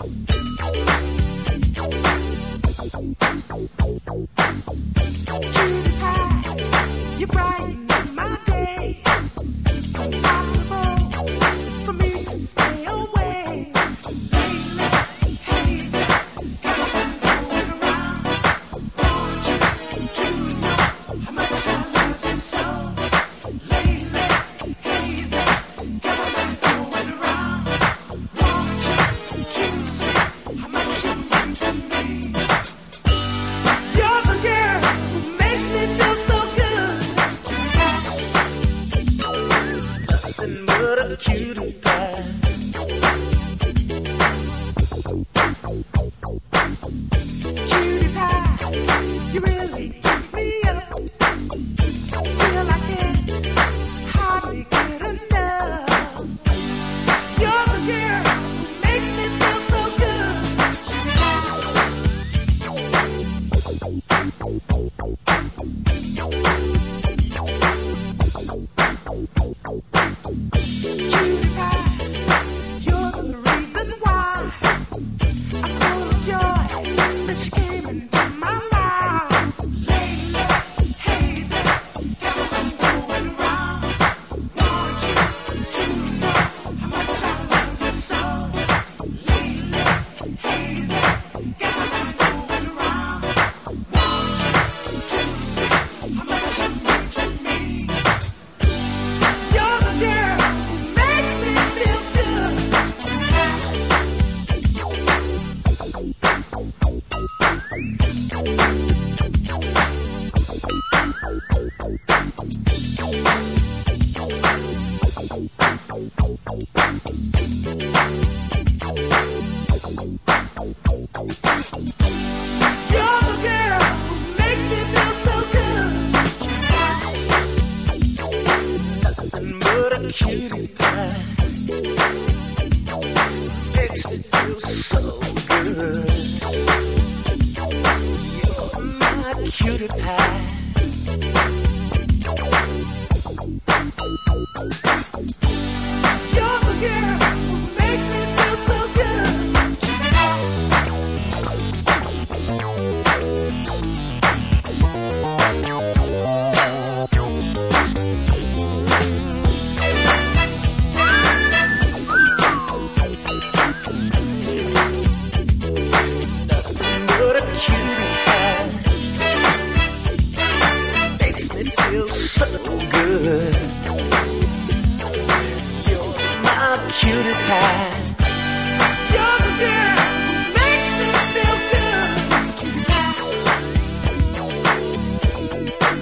You brighten my day. It's impossible for me to stay away. Lately, hazy, got my mind going around. Want you to know how much I love you so. Lately, hazy, got my mind going around. Want you to see how much you mean to me. You're the girl who makes me feel so good. Nothing but a cutie pie. Cutie pie, you really keep me up till I can't hardly get enough. You're the girl who makes me feel so good. Cutie pie, you're the reason why I'm full of joy since you came into my life. Lately, hazy, got my mind going round. Want you to know how much I love you so. Lately, hazy, got my mind going round. Want you to see how much you mean to me. You're the girl who makes me feel good. You're the girl who makes me feel so good. Nothing but a cutie pie. Makes me feel so good. You're my cutie pie. You're the girl who makes me feel so good. Nothing but a cutie pie. Makes me feel so good. You're my cutie pie.